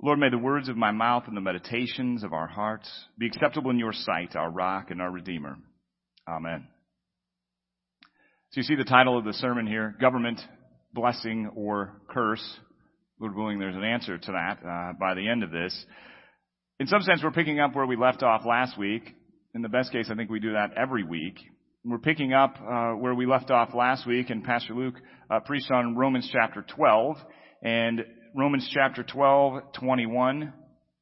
Lord, may the words of my mouth and the meditations of our hearts be acceptable in your sight, our rock and our redeemer. Amen. So you see the title of the sermon here, Government, Blessing, or Curse. Lord willing, there's an answer to that by the end of this. In some sense, we're picking up where we left off last week. In the best case, I think we do that every week. We're picking up where we left off last week, and Pastor Luke preached on Romans chapter 12. And Romans chapter 12, 21.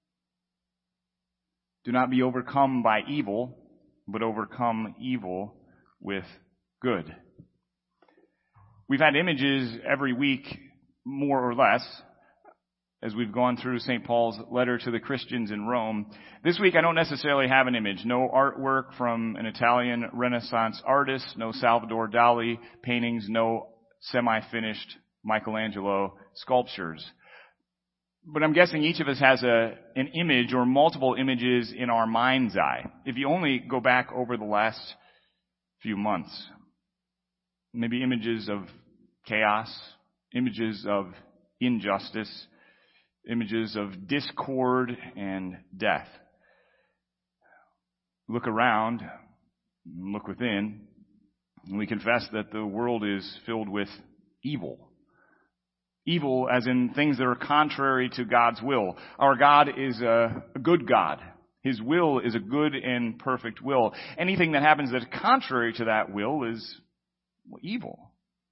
Do not be overcome by evil, but overcome evil with good. We've had images every week, more or less, as we've gone through St. Paul's letter to the Christians in Rome. This week I don't necessarily have an image. No artwork from an Italian Renaissance artist, no Salvador Dali paintings, no semi-finished Michelangelo sculptures. But I'm guessing each of us has an image or multiple images in our mind's eye. If you only go back over the last few months, maybe images of chaos, images of injustice, images of discord and death. Look around, look within, and we confess that the world is filled with evil. Evil as in things that are contrary to God's will. Our God is a good God. His will is a good and perfect will. Anything that happens that's contrary to that will is evil.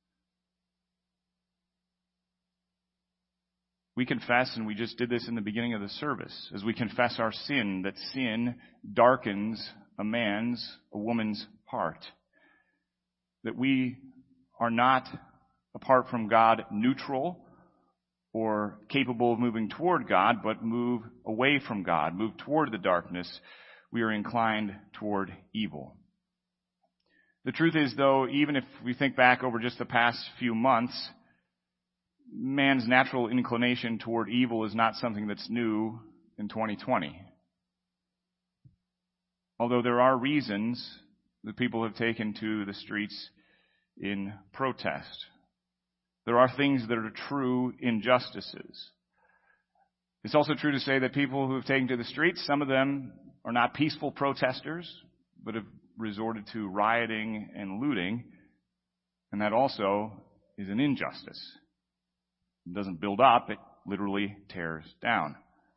We confess, and we just did this in the beginning of the service, as we confess our sin, that sin darkens a woman's heart. That we are not, apart from God, neutral or capable of moving toward God, but move away from God, move toward the darkness. We are inclined toward evil. The truth is, though, even if we think back over just the past few months, man's natural inclination toward evil is not something that's new in 2020. Although there are reasons that people have taken to the streets in protest. There are things that are true injustices. It's also true to say that people who have taken to the streets, some of them are not peaceful protesters, but have resorted to rioting and looting, and that also is an injustice. It doesn't build up, it literally tears down.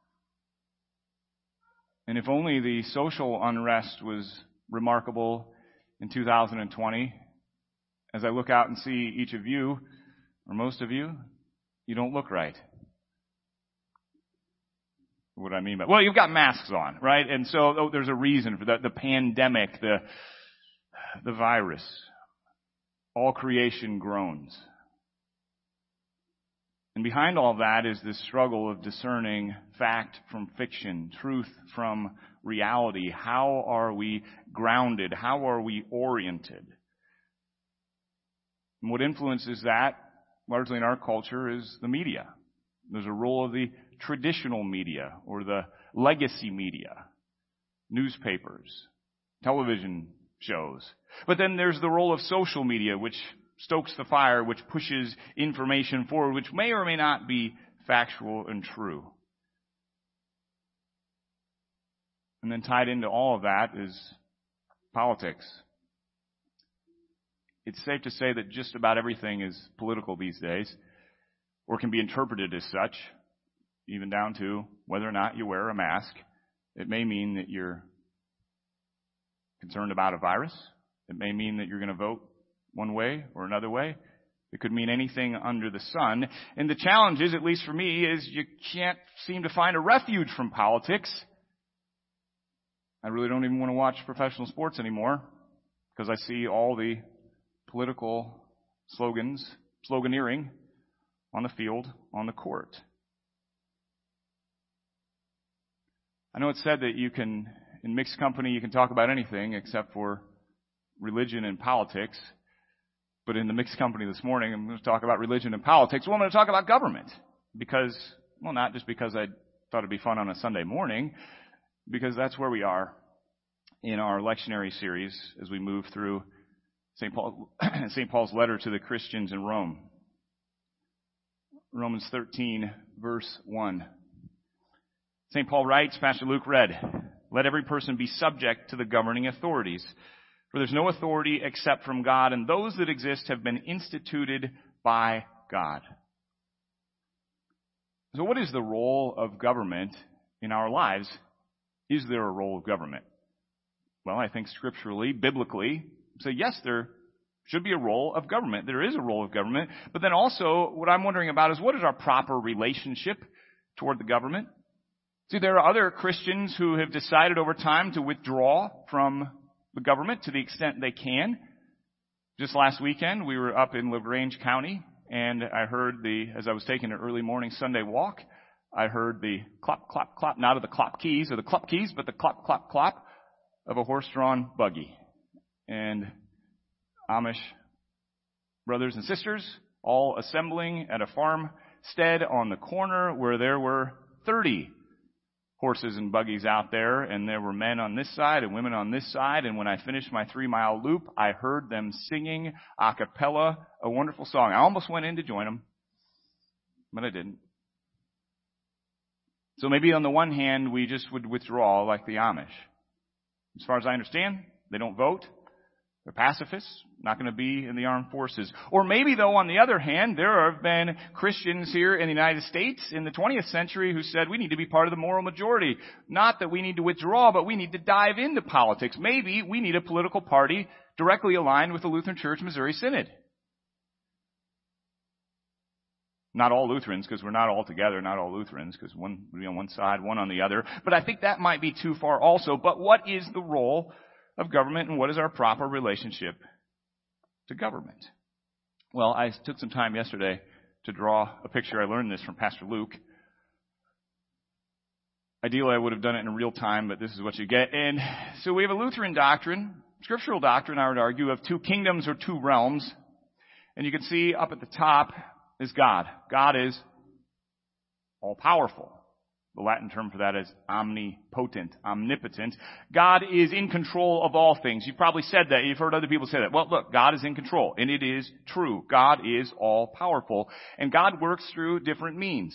And if only the social unrest was remarkable in 2020, as I look out and see each of you, or most of you, you don't look right. What do I mean by, well, you've got masks on, right? And so there's a reason for that. The pandemic, the virus, all creation groans. And behind all that is this struggle of discerning fact from fiction, truth from reality. How are we grounded? How are we oriented? And what influences that, largely in our culture, is the media. There's a role of the traditional media or the legacy media, newspapers, television shows. But then there's the role of social media, which stokes the fire, which pushes information forward, which may or may not be factual and true. And then tied into all of that is politics. It's safe to say that just about everything is political these days, or can be interpreted as such, even down to whether or not you wear a mask. It may mean that you're concerned about a virus. It may mean that you're going to vote one way or another way. It could mean anything under the sun. And the challenge is, at least for me, is you can't seem to find a refuge from politics. I really don't even want to watch professional sports anymore because I see all the political sloganeering on the field, on the court. I know it's said that you can, in mixed company, you can talk about anything except for religion and politics. But in the mixed company this morning, I'm going to talk about religion and politics. Well, I'm going to talk about government. Because, well, not just because I thought it'd be fun on a Sunday morning, because that's where we are in our lectionary series as we move through St. Paul's letter to the Christians in Rome. Romans 13, verse 1. St. Paul writes, Pastor Luke read, "Let every person be subject to the governing authorities. For there's no authority except from God, and those that exist have been instituted by God." So what is the role of government in our lives? Is there a role of government? Well, I think scripturally, biblically, say yes, there should be a role of government. There is a role of government. But then also, what I'm wondering about is what is our proper relationship toward the government? See, there are other Christians who have decided over time to withdraw from the government to the extent they can. Just last weekend, we were up in LaGrange County, and I heard as I was taking an early morning Sunday walk, I heard the clop, clop, clop, not of the clop keys or the clup keys, but the clop, clop, clop of a horse-drawn buggy. And Amish brothers and sisters all assembling at a farmstead on the corner where there were 30 horses and buggies out there, and there were men on this side and women on this side. And when I finished my 3-mile loop, I heard them singing a cappella, a wonderful song. I almost went in to join them, but I didn't. So maybe on the one hand, we just would withdraw like the Amish. As far as I understand, they don't vote. They're pacifists, not going to be in the armed forces. Or maybe, though, on the other hand, there have been Christians here in the United States in the 20th century who said we need to be part of the moral majority. Not that we need to withdraw, but we need to dive into politics. Maybe we need a political party directly aligned with the Lutheran Church Missouri Synod. Not all Lutherans, because we're not all together, not all Lutherans, because one would be on one side, one on the other. But I think that might be too far also. But what is the role of government, and what is our proper relationship to government? Well, I took some time yesterday to draw a picture. I learned this from Pastor Luke. Ideally, I would have done it in real time, but this is what you get. And so we have a Lutheran doctrine, scriptural doctrine, I would argue, of two kingdoms or two realms. And you can see up at the top is God. God is all-powerful. The Latin term for that is omnipotent, omnipotent. God is in control of all things. You've probably said that. You've heard other people say that. Well, look, God is in control, and it is true. God is all-powerful, and God works through different means.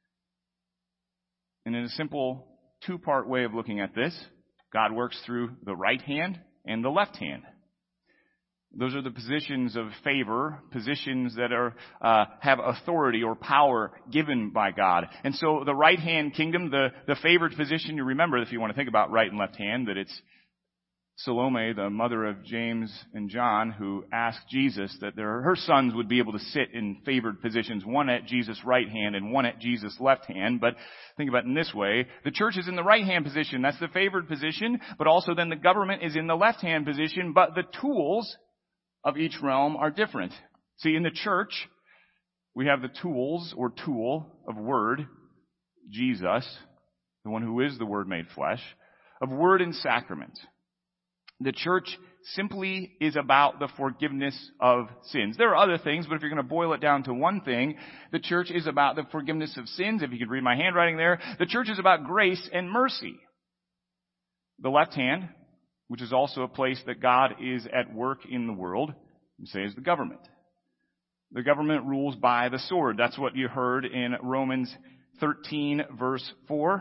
And in a simple two-part way of looking at this, God works through the right hand and the left hand. Those are the positions of favor, positions that have authority or power given by God. And so the right-hand kingdom, the favored position, you remember, if you want to think about right and left hand, that it's Salome, the mother of James and John, who asked Jesus that her sons would be able to sit in favored positions, one at Jesus' right hand and one at Jesus' left hand. But think about it in this way. The church is in the right-hand position. That's the favored position. But also then the government is in the left-hand position. But the tools of each realm are different. See, in the church, we have the tools or tool of word, Jesus, the one who is the Word made flesh, of word and sacrament. The church simply is about the forgiveness of sins. There are other things, but if you're going to boil it down to one thing, the church is about the forgiveness of sins. If you could read my handwriting there, the church is about grace and mercy. The left hand, which is also a place that God is at work in the world, you say is the government. The government rules by the sword. That's what you heard in Romans 13, verse 4.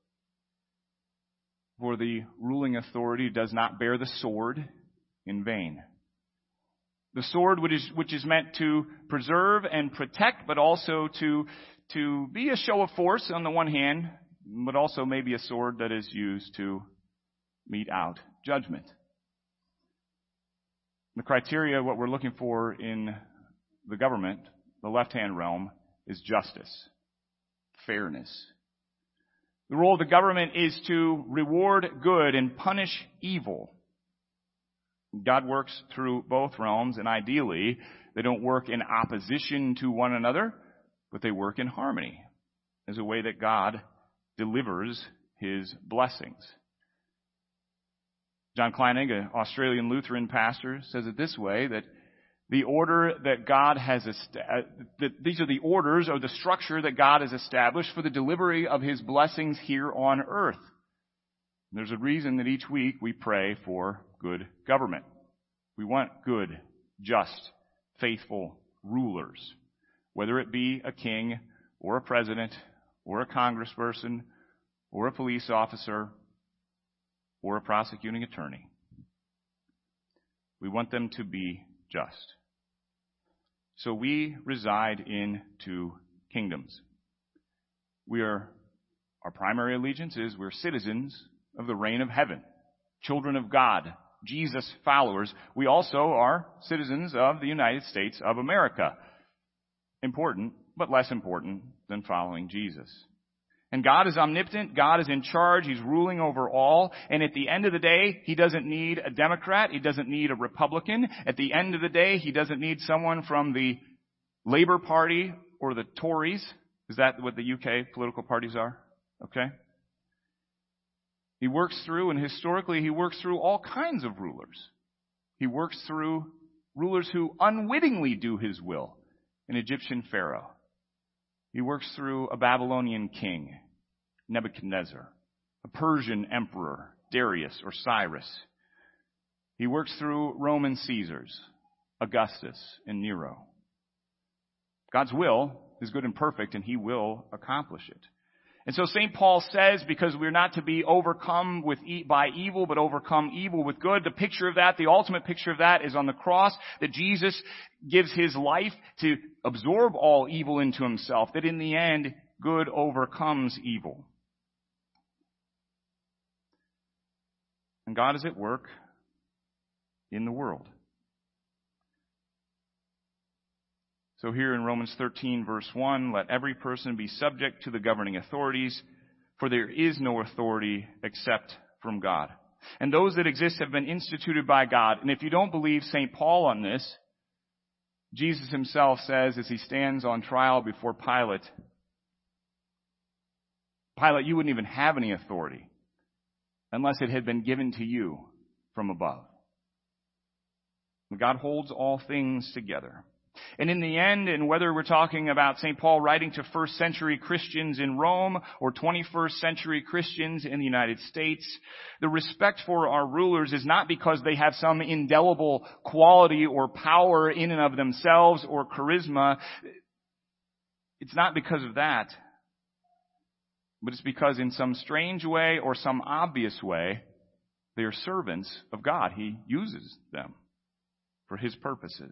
For the ruling authority does not bear the sword in vain. The sword which is meant to preserve and protect, but also to be a show of force on the one hand, but also maybe a sword that is used to mete out judgment. The criteria, what we're looking for in the government, the left-hand realm, is justice, fairness. The role of the government is to reward good and punish evil. God works through both realms, and ideally, they don't work in opposition to one another, but they work in harmony as a way that God delivers His blessings. John Kleinig, an Australian Lutheran pastor, says it this way, that the order that God has these are the orders or the structure that God has established for the delivery of His blessings here on earth. And there's a reason that each week we pray for good government. We want good, just, faithful rulers, whether it be a king or a president or a congressperson or a police officer or a prosecuting attorney. We want them to be just. So we reside in two kingdoms. Our primary allegiance is we're citizens of the reign of heaven, children of God, Jesus followers. We also are citizens of the United States of America. Important, but less important than following Jesus. And God is omnipotent. God is in charge. He's ruling over all. And at the end of the day, He doesn't need a Democrat. He doesn't need a Republican. At the end of the day, He doesn't need someone from the Labour Party or the Tories. Is that what the UK political parties are? Okay. He works through, and historically He works through all kinds of rulers. He works through rulers who unwittingly do His will. An Egyptian Pharaoh. He works through a Babylonian king, Nebuchadnezzar, a Persian emperor, Darius or Cyrus. He works through Roman Caesars, Augustus and Nero. God's will is good and perfect, and He will accomplish it. And so St. Paul says, because we're not to be overcome by evil, but overcome evil with good. The picture of that, the ultimate picture of that is on the cross, that Jesus gives His life to absorb all evil into Himself, that in the end, good overcomes evil. And God is at work in the world. So here in Romans 13, verse 1, let every person be subject to the governing authorities, for there is no authority except from God. And those that exist have been instituted by God. And if you don't believe St. Paul on this, Jesus Himself says as He stands on trial before Pilate, you wouldn't even have any authority unless it had been given to you from above. God holds all things together. And in the end, and whether we're talking about St. Paul writing to first century Christians in Rome or 21st century Christians in the United States, the respect for our rulers is not because they have some indelible quality or power in and of themselves or charisma. It's not because of that, but it's because in some strange way or some obvious way, they are servants of God. He uses them for His purposes.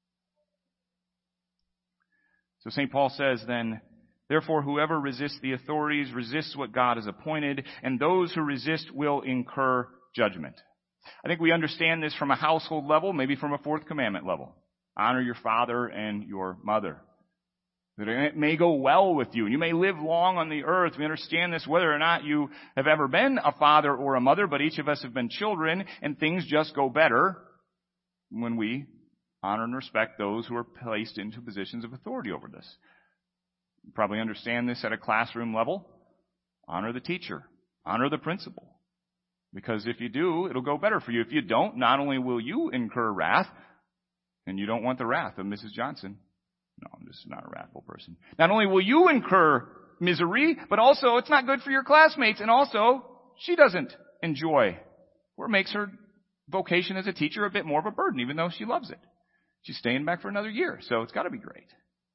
So St. Paul says then, therefore whoever resists the authorities resists what God has appointed, and those who resist will incur judgment. I think we understand this from a household level, maybe from a fourth commandment level. Honor your father and your mother. That it may go well with you, and you may live long on the earth. We understand this whether or not you have ever been a father or a mother, but each of us have been children, and things just go better when we honor and respect those who are placed into positions of authority over this. You probably understand this at a classroom level. Honor the teacher. Honor the principal. Because if you do, it'll go better for you. If you don't, not only will you incur wrath, and you don't want the wrath of Mrs. Johnson. No, I'm just not a wrathful person. Not only will you incur misery, but also it's not good for your classmates. And also, she doesn't enjoy or makes her vocation as a teacher a bit more of a burden, even though she loves it. She's staying back for another year, so it's got to be great.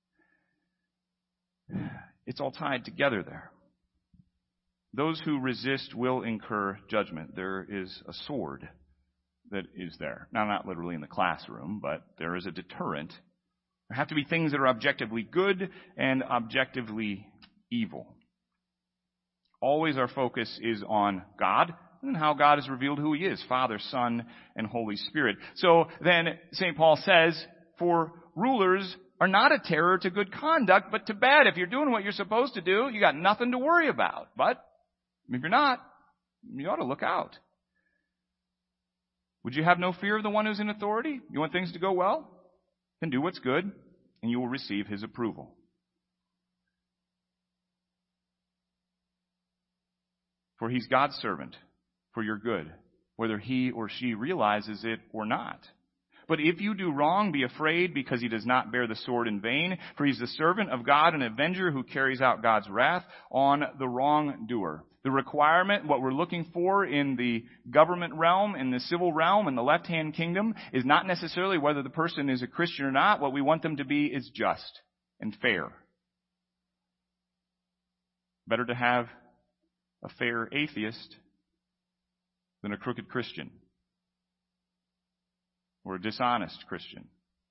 It's all tied together there. Those who resist will incur judgment. There is a sword that is there. Now, not literally in the classroom, but there is a deterrent. There have to be things that are objectively good and objectively evil. Always our focus is on God and how God has revealed who He is, Father, Son, and Holy Spirit. So then St. Paul says, for rulers are not a terror to good conduct, but to bad. If you're doing what you're supposed to do, you got nothing to worry about. But if you're not, you ought to look out. Would you have no fear of the one who's in authority? You want things to go well? Then do what's good, and you will receive His approval. For He's God's servant for your good, whether he or she realizes it or not. But if you do wrong, be afraid, because He does not bear the sword in vain, for He's the servant of God, an avenger who carries out God's wrath on the wrongdoer. The requirement, what we're looking for in the government realm, in the civil realm, in the left-hand kingdom, is not necessarily whether the person is a Christian or not. What we want them to be is just and fair. Better to have a fair atheist than a crooked Christian or a dishonest Christian.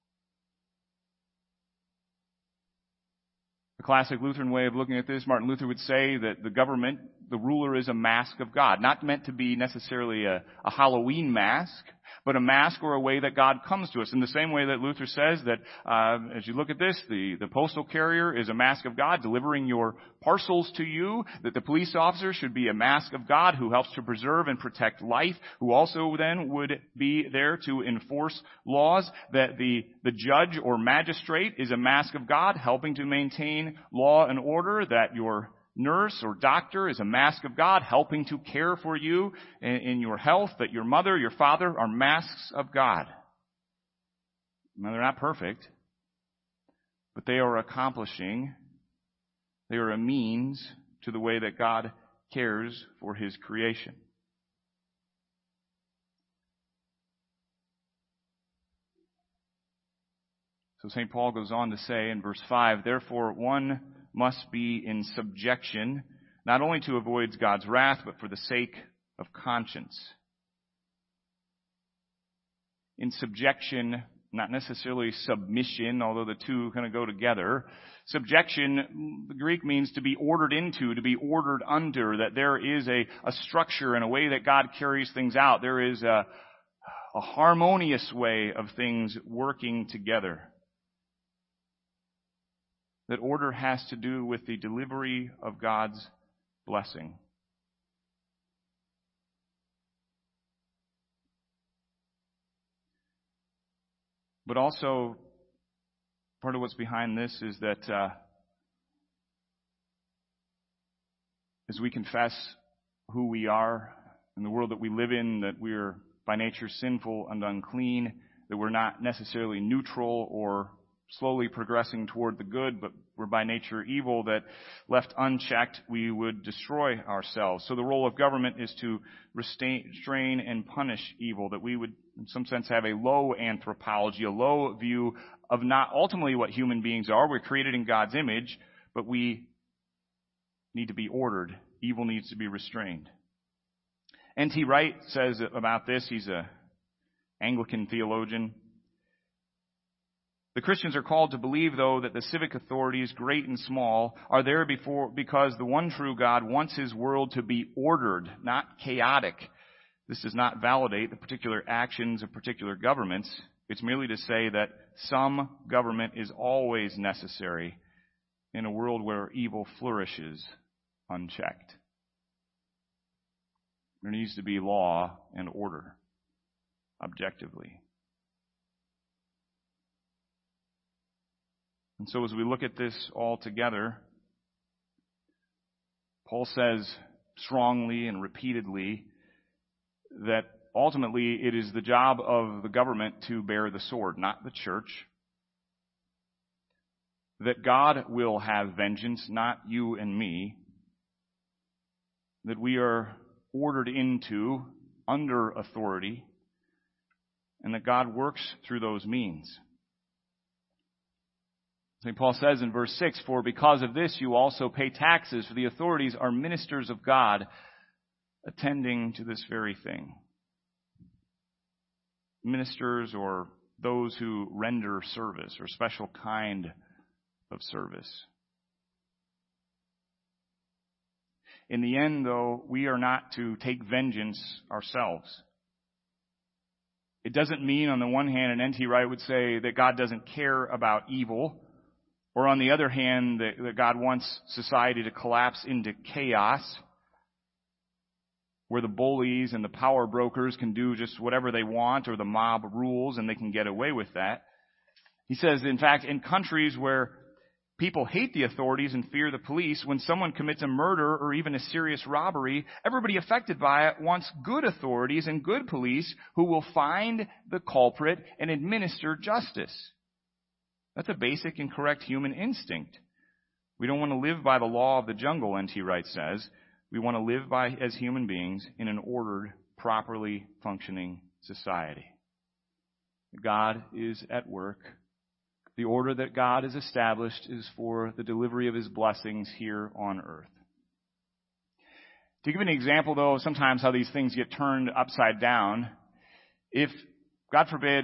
The classic Lutheran way of looking at this, Martin Luther would say that the government, the ruler, is a mask of God. Not meant to be necessarily a Halloween mask, but a mask or a way that God comes to us. In the same way that Luther says that, as you look at this, the postal carrier is a mask of God delivering your parcels to you, that the police officer should be a mask of God who helps to preserve and protect life, who also then would be there to enforce laws, that the judge or magistrate is a mask of God helping to maintain law and order, that your nurse or doctor is a mask of God helping to care for you in your health, that your mother, your father are masks of God. Now, they're not perfect, but they are they are a means to the way that God cares for His creation. So St. Paul goes on to say in verse 5, therefore one must be in subjection, not only to avoid God's wrath, but for the sake of conscience. In subjection, not necessarily submission, although the two kind of go together. Subjection, the Greek means to be ordered into, to be ordered under, that there is a structure and a way that God carries things out. There is a harmonious way of things working together. That order has to do with the delivery of God's blessing. But also, part of what's behind this is that as we confess who we are in the world that we live in, that we're by nature sinful and unclean, that we're not necessarily neutral or slowly progressing toward the good, but we're by nature evil, that left unchecked, we would destroy ourselves. So the role of government is to restrain and punish evil, that we would, in some sense, have a low anthropology, a low view of not ultimately what human beings are. We're created in God's image, but we need to be ordered. Evil needs to be restrained. N.T. Wright says about this, he's an Anglican theologian, the Christians are called to believe, though, that the civic authorities, great and small, are there because the one true God wants His world to be ordered, not chaotic. This does not validate the particular actions of particular governments. It's merely to say that some government is always necessary in a world where evil flourishes unchecked. There needs to be law and order, objectively. And so as we look at this all together, Paul says strongly and repeatedly that ultimately it is the job of the government to bear the sword, not the church. That God will have vengeance, not you and me. That we are ordered into, under authority, and that God works through those means. St. Paul says in verse 6, for because of this you also pay taxes, for the authorities are ministers of God, attending to this very thing. Ministers, or those who render service, or special kind of service. In the end, though, we are not to take vengeance ourselves. It doesn't mean, on the one hand, and N.T. Wright would say, that God doesn't care about evil, or on the other hand, that God wants society to collapse into chaos, where the bullies and the power brokers can do just whatever they want, or the mob rules and they can get away with that. He says, in fact, in countries where people hate the authorities and fear the police, when someone commits a murder or even a serious robbery, everybody affected by it wants good authorities and good police who will find the culprit and administer justice. That's a basic and correct human instinct. We don't want to live by the law of the jungle, N.T. Wright says. We want to live as human beings in an ordered, properly functioning society. God is at work. The order that God has established is for the delivery of His blessings here on earth. To give an example, though, sometimes how these things get turned upside down, if, God forbid,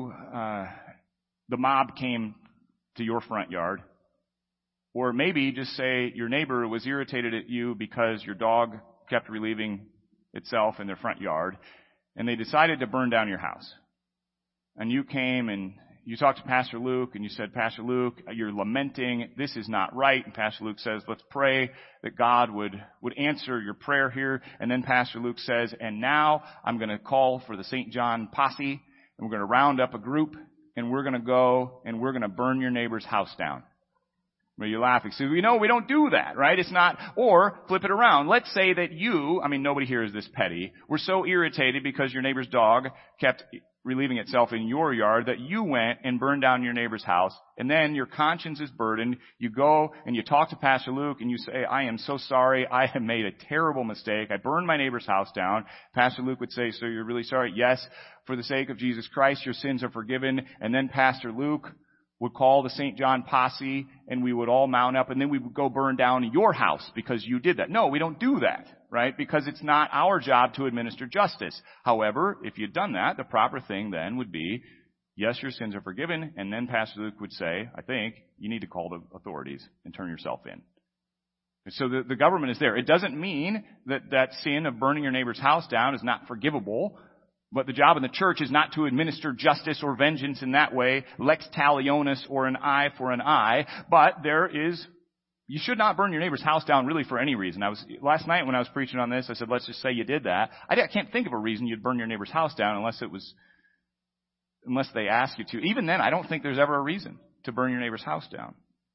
the mob came to your front yard, or maybe just say your neighbor was irritated at you because your dog kept relieving itself in their front yard, and they decided to burn down your house. And you came and you talked to Pastor Luke and you said, Pastor Luke, you're lamenting, this is not right. And Pastor Luke says, let's pray that God would answer your prayer here. And then Pastor Luke says, and now I'm going to call for the St. John posse, and we're going to round up a group, and we're going to go and we're going to burn your neighbor's house down. Well, you're laughing. So we know we don't do that, right? It's not, or flip it around. Let's say that nobody here is this petty. We're so irritated because your neighbor's dog kept relieving itself in your yard that you went and burned down your neighbor's house, and then your conscience is burdened. You go and you talk to Pastor Luke and you say, I am so sorry. I have made a terrible mistake. I burned my neighbor's house down. Pastor Luke would say, so you're really sorry? Yes, for the sake of Jesus Christ, your sins are forgiven. And then Pastor Luke would call the St. John posse, and we would all mount up, and then we would go burn down your house because you did that. No, we don't do that, right? Because it's not our job to administer justice. However, if you'd done that, the proper thing then would be, yes, your sins are forgiven, and then Pastor Luke would say, I think you need to call the authorities and turn yourself in. So the government is there. It doesn't mean that sin of burning your neighbor's house down is not forgivable. But the job of the church is not to administer justice or vengeance in that way, lex talionis, or an eye for an eye. But you should not burn your neighbor's house down really for any reason. Last night when I was preaching on this, I said, let's just say you did that. I can't think of a reason you'd burn your neighbor's house down unless they ask you to. Even then, I don't think there's ever a reason to burn your neighbor's house down.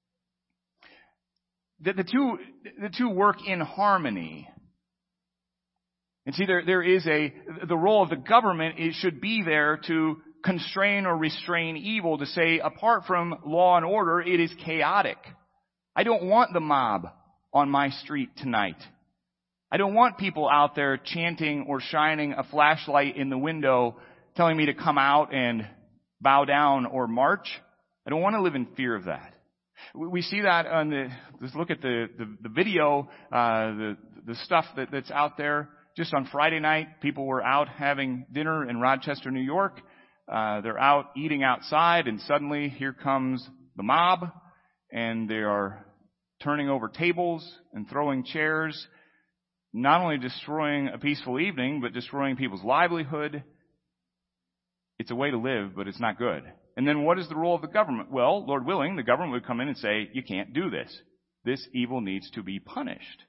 The two work in harmony. And see, there is the role of the government, it should be there to constrain or restrain evil, to say, apart from law and order, it is chaotic. I don't want the mob on my street tonight. I don't want people out there chanting or shining a flashlight in the window telling me to come out and bow down or march. I don't want to live in fear of that. We see that let's look at the video, the stuff that's out there. Just on Friday night, people were out having dinner in Rochester, New York. They're out eating outside, and suddenly here comes the mob, and they are turning over tables and throwing chairs, not only destroying a peaceful evening, but destroying people's livelihood. It's a way to live, but it's not good. And then what is the role of the government? Well, Lord willing, the government would come in and say, you can't do this. This evil needs to be punished.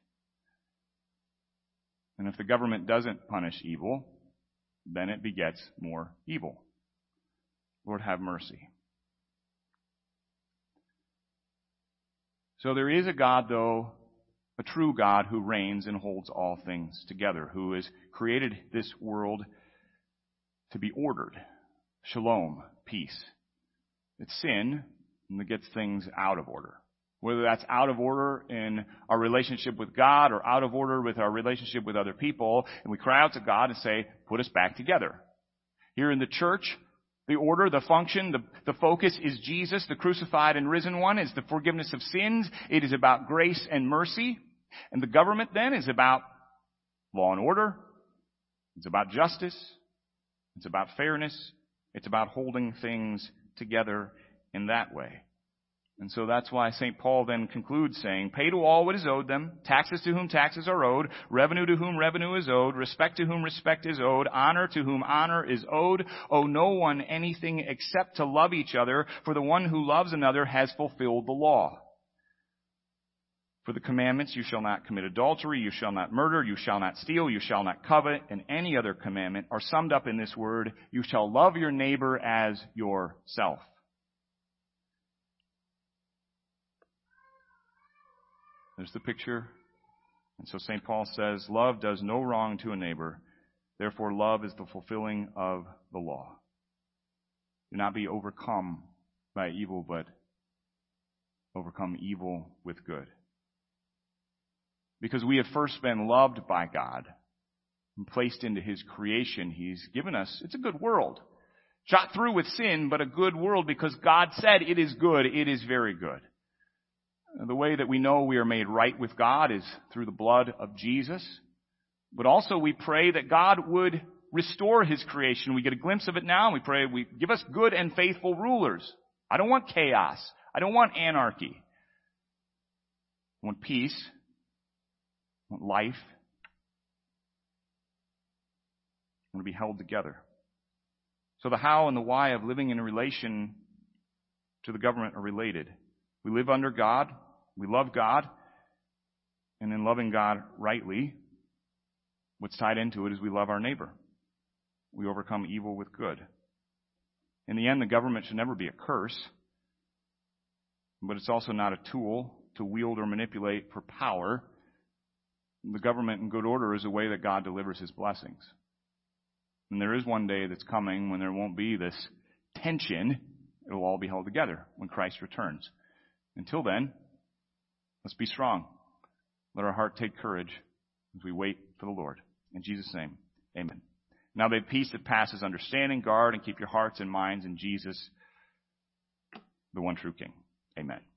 And if the government doesn't punish evil, then it begets more evil. Lord, have mercy. So there is a God, though, a true God who reigns and holds all things together, who has created this world to be ordered. Shalom, peace. It's sin that gets things out of order. Whether that's out of order in our relationship with God or out of order with our relationship with other people, and we cry out to God and say, put us back together. Here in the church, the order, the function, the focus is Jesus, the crucified and risen one, is the forgiveness of sins. It is about grace and mercy. And the government then is about law and order. It's about justice. It's about fairness. It's about holding things together in that way. And so that's why St. Paul then concludes saying, pay to all what is owed them, taxes to whom taxes are owed, revenue to whom revenue is owed, respect to whom respect is owed, honor to whom honor is owed. Owe no one anything except to love each other, for the one who loves another has fulfilled the law. For the commandments, you shall not commit adultery, you shall not murder, you shall not steal, you shall not covet, and any other commandment are summed up in this word, you shall love your neighbor as yourself. There's the picture. And so St. Paul says, love does no wrong to a neighbor. Therefore, love is the fulfilling of the law. Do not be overcome by evil, but overcome evil with good. Because we have first been loved by God and placed into His creation. He's given us, it's a good world. Shot through with sin, but a good world because God said it is good. It is very good. The way that we know we are made right with God is through the blood of Jesus. But also we pray that God would restore his creation. We get a glimpse of it now, and we pray, give us good and faithful rulers. I don't want chaos. I don't want anarchy. I want peace. I want life. I want to be held together. So the how and the why of living in a relation to the government are related. We live under God. We love God. And in loving God rightly, what's tied into it is we love our neighbor. We overcome evil with good. In the end, the government should never be a curse, but it's also not a tool to wield or manipulate for power. The government in good order is a way that God delivers his blessings. And there is one day that's coming when there won't be this tension. It will all be held together when Christ returns. Until then, let's be strong. Let our heart take courage as we wait for the Lord. In Jesus' name, amen. Now may peace that passes understanding guard and keep your hearts and minds in Jesus, the one true King. Amen.